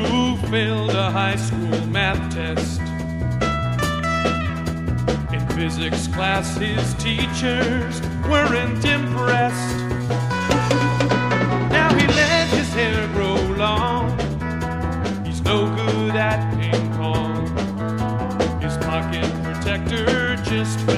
who failed a high school math test. In physics class, his teachers weren't impressed. Now he let his hair grow long. He's no good at ping pong. His pocket protector just